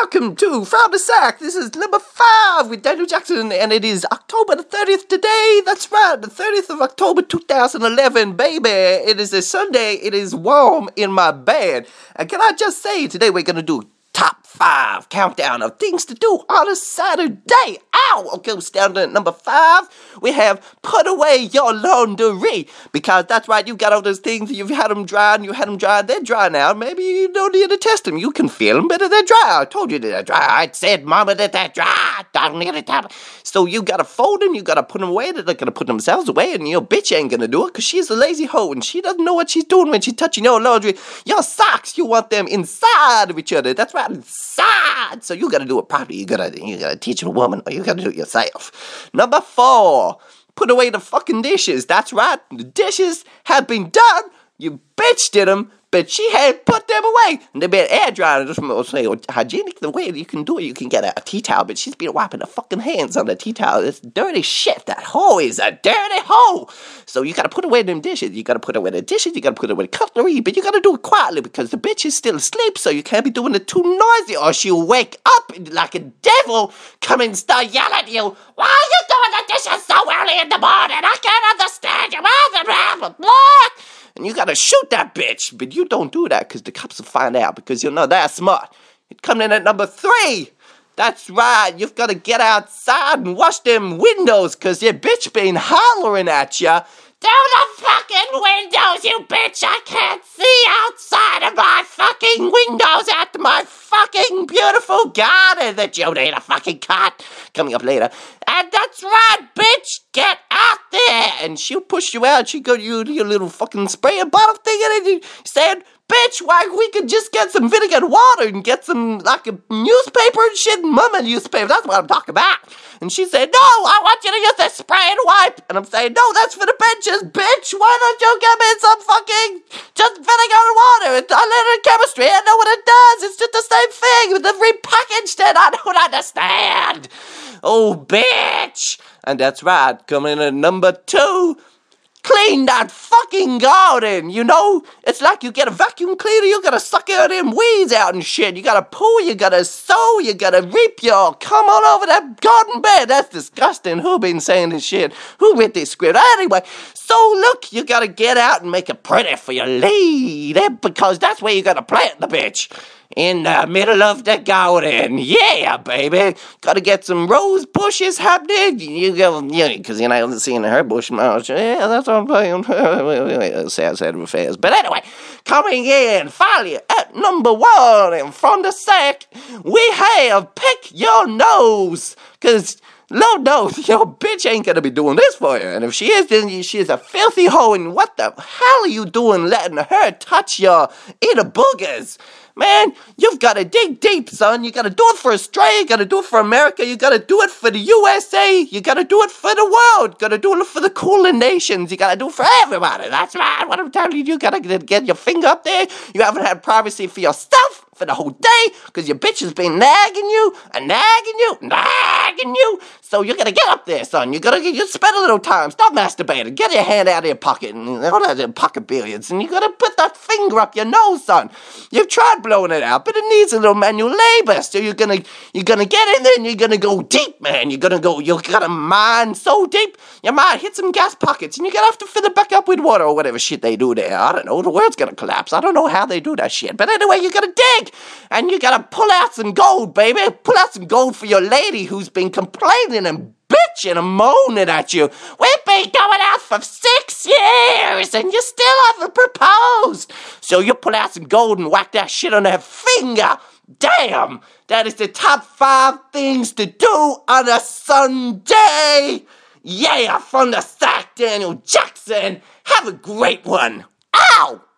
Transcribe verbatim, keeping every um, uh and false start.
welcome to From the Sack. This is number five with Daniel Jackson, and it is October the thirtieth today. That's right, the thirtieth of October two thousand eleven, baby. It is a Sunday. It is warm in my bed. And can I just say, today we're going to do top five countdown of things to do on a Saturday. Ow! Okay, we're down to number five. We have put away your laundry, because that's right, you got all those things, you've had them dry and you had them dry, they're dry now. Maybe you don't need to test them. You can feel them better, they're dry. I told you they're dry. I said, Mama, that they're dry. I don't need to tell them. So you gotta fold them, you gotta put them away. They're not gonna put themselves away, and your bitch ain't gonna do it, because she's a lazy hoe, and she doesn't know what she's doing when she's touching your laundry. Your socks, you want them inside of each other. That's right, inside. So you gotta do it properly. You gotta, you gotta teach a woman, or you gotta do it yourself. Number four, put away the fucking dishes. That's right, the dishes have been done. You bitch did them, but she had put them away. And they've been air dried. Just say hygienic the way you can do it. You can get a, a tea towel, but she's been wiping her fucking hands on the tea towel. It's dirty shit. That hoe is a dirty hoe. So you gotta put away them dishes. You gotta put away the dishes. You gotta put away the cutlery, but you gotta do it quietly, because the bitch is still asleep. So you can't be doing it too noisy, or she'll wake up like a devil, come and start yelling at you. Why are you doing the dishes so early in the morning? I can't understand you. And you gotta shoot that bitch, but you don't do that, because the cops will find out, because you're not that smart. It come in at number three. That's right, you've gotta get outside and wash them windows, because your bitch been hollering at ya. Through the fucking windows, you bitch! I can't see outside of my fucking windows at my fucking beautiful garden that you need a fucking cut. Coming up later. And that's right, bitch! Get out there! And she'll push you out. She'll go to you, your little fucking spray and bottle thing, and you said, bitch, why we could just get some vinegar and water and get some, like, a newspaper and shit, mama newspaper. That's what I'm talking about. And she said, no, I want you to use that spray and wipe. And I'm saying, no, that's for the benches, bitch. Why don't you give me some fucking just vinegar and water? And I learned in chemistry. I know what it does. It's just the same thing with the repackaged it. I don't understand. Oh, bitch. And that's right. Coming in at number two. Clean that fucking garden, you know? It's like you get a vacuum cleaner, you gotta suck out them weeds out and shit. You gotta pull, you gotta sow, you gotta reap your... Come on over that garden bed. That's disgusting. Who been saying this shit? Who wrote this script? Anyway, so look, you gotta get out and make it pretty for your lady, because that's where you gotta plant the bitch. In the middle of the garden. Yeah, baby. Gotta get some rose bushes happening. You go, yeah, because you're not seeing her bush much. Yeah, that's what I'm saying. Sad, sad affairs. But anyway, coming in finally at number one, and from the sack, we have Pick Your Nose. Because... Lord knows, your bitch ain't gonna be doing this for you. And if she is, then she is a filthy hoe. And what the hell are you doing letting her touch your inner boogers? Man, you've got to dig deep, son. You got to do it for Australia. You got to do it for America. You got to do it for the U S A. You got to do it for the world. You got to do it for the cooling nations. You got to do it for everybody. That's right. What I'm telling you, you got to get your finger up there. You haven't had privacy for yourself for the whole day, because your bitch has been nagging you, and nagging you, nagging you. So you gotta get up there, son. You gotta you spend a little time. Stop masturbating. Get your hand out of your pocket and all that pocket billiards, and you gotta put that finger up your nose, son. You've tried blowing it out, but it needs a little manual labor. So you're gonna you're gonna get in there and you're gonna go deep, man. You're gonna go. You gotta mine so deep. You might hit some gas pockets, and you're gonna have to fill it back up with water or whatever shit they do there. I don't know. The world's gonna collapse. I don't know how they do that shit, but anyway, you gotta dig. And you gotta pull out some gold, baby. Pull out some gold for your lady who's been complaining and bitching and moaning at you. We've been going out for six years and you still haven't proposed. So you pull out some gold and whack that shit on her finger. Damn, that is the top five things to do on a Sunday. Yeah, from the sack, Daniel Jackson. Have a great one. Ow!